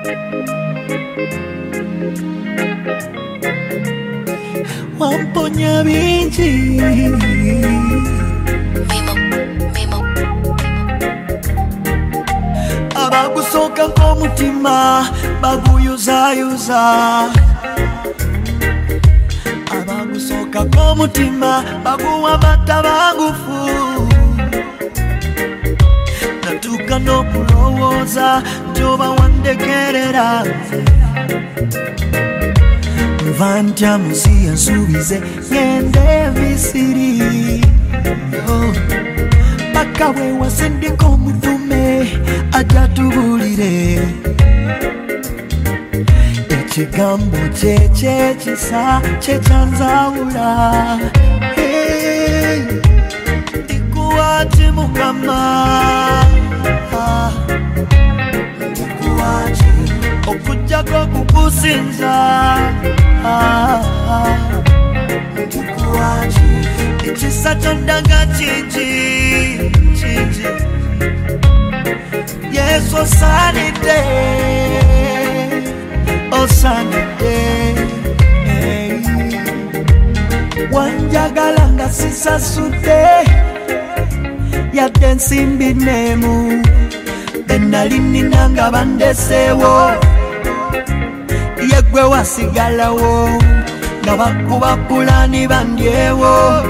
wamponya bingi abagusoka nk'omutima baguyuzayuza abagusoka nk'omutima baguwa amata bagufu natuuka n'okulowooza njoba wandekerera nva ntya musi yansuubize ngende Misiri paka bwe wasindika omutume ajja tubulire ekigambo kyekisa kyekyanzawula ndikuwaki Mukama ndikuwaki okujjako kukusinza ndikuwaki ekisa kyondaga kingi Yesu osaanidde osaanidde wanjagala nga sisasudde yadde ensimbi n'emu benali nnina nga bandeseewo yegwe wasigalawo nga bakuba pulani bandyewo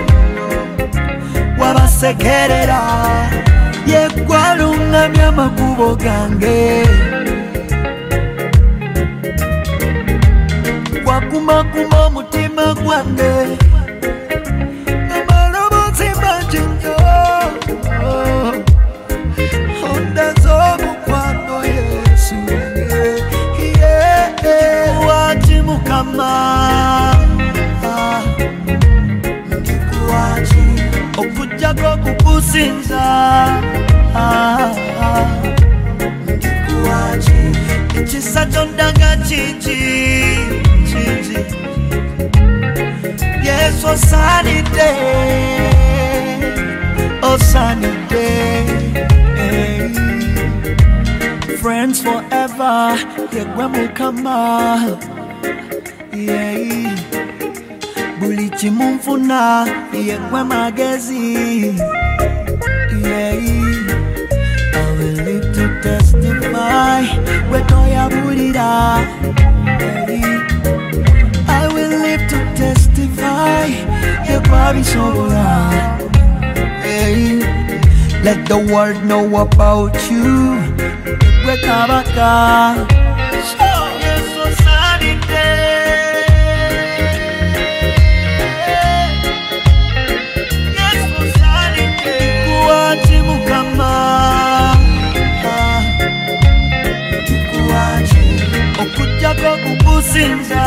wabasekerera yegwalungamya amakubo gange wakumakuma omutima gwange amalobozi mangi nnyo ondaza omukwano Yesu ndikuwaki Mukama ndikuwaki okujjako kukusinza ndikuwaki ekisa kyondaga kingi Yesu osaanidde osaanidde friends forever yegwe Mukama buli kimu nfuna yegwe magezi I will live to testify wetoyabulira I will live to testify yekwabisobola let the world know about you yegwe Kabaka Yesu osaanidde Yesu osaanidde ndikuwaki Mukama ndikuwaki okujjako kukusinza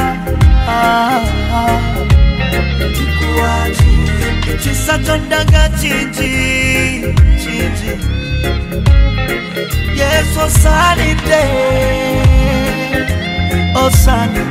ndikuwaki ekisa kyondaga kingi Yesu osaanidde osaanidde